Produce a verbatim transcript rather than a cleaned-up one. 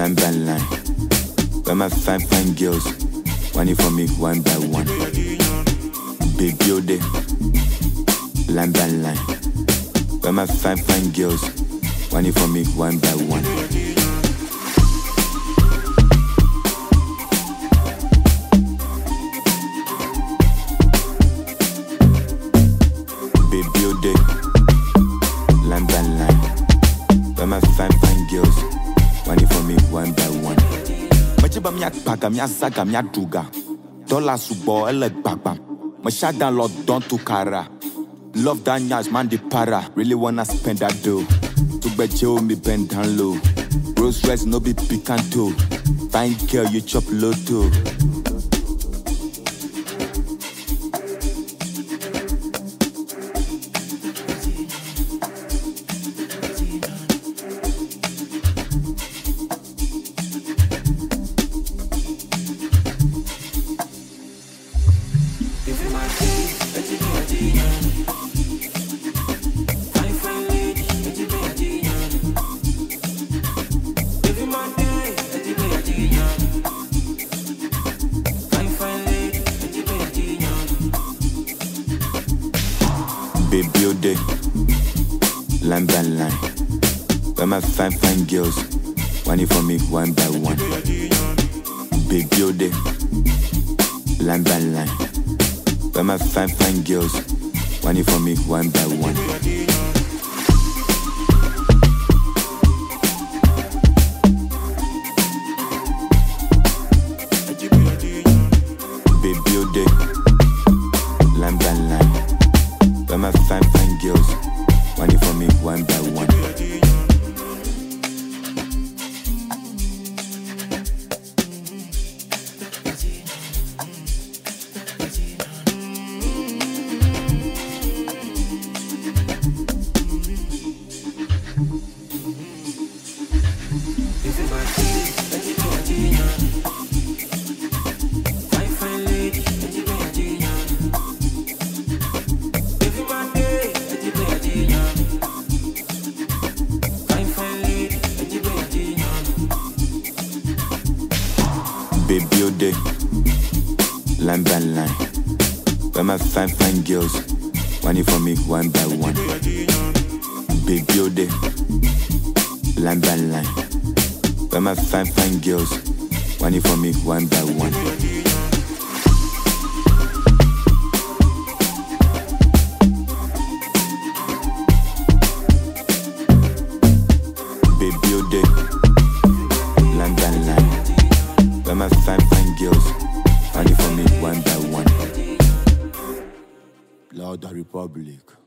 line by line. Where my fine, fine girls, whining for me one by one. Baby, oh, day, line by line. Where my fine, fine girls, whining for me one by one. Baby, oh, day, line by line. Where my fine, fine girls, whining for me one by one. Majiba mi akpaga, mi azaga, mi aduga. Dollar subo, ele gbagba. My shut down lot don't to kara. Love that nyas, man the para. Really wanna spend that dough. To bet you me bend down low. Rose rice no be picanto. Fine girl, you chop lotto. Baby, oh, day, line by line. Where my fine, fine girls, whining for me one by one. Baby, oh, day, line by line. Where my fine, fine girls, whining for me one by one. Baby, oh, day, line by line. Where my fine, fine girls, whining for me one by one. Baby, oh, day, line by line. Where my fine, fine girls, whining for me one by one. Baby, oh, day, line by line. Where my fine, fine girls, whining for me one by one. Baby, oh, day, line by line. Where my fine, fine girls, whining for me one by one. Lord of the Republic.